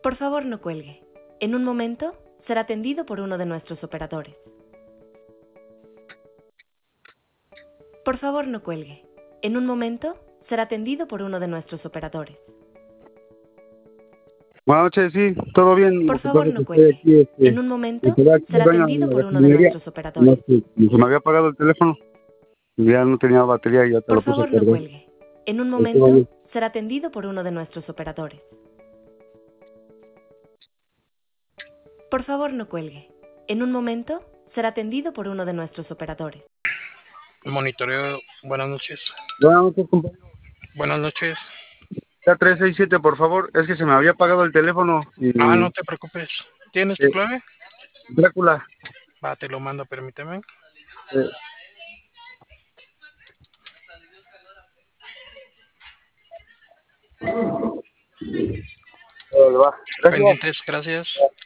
Por favor, no cuelgue. En un momento será atendido por uno de nuestros operadores. Por favor, no cuelgue. En un momento será atendido por uno de nuestros operadores. Buenas noches, sí, todo bien. Por Lo que favor, pasa es no que estoy cuelgue. aquí, En un momento esperaba que será vengan atendido a la por uno de refinería. nuestros No, operadores. se me había apagado el teléfono, ya no tenía batería y ya te Por lo puse a favor, no cargar. cuelgue. En un Ahí te va momento bien. será atendido por uno de nuestros operadores. Por favor, no cuelgue. En un momento será atendido por uno de nuestros operadores. Monitoreo, buenas noches. Buenas noches, compañero. Buenas noches. Ya 367, por favor. Es que se me había apagado el teléfono y No te preocupes. ¿Tienes tu clave? Drácula. Va, te lo mando, permíteme. Va. Gracias. Pendientes, gracias.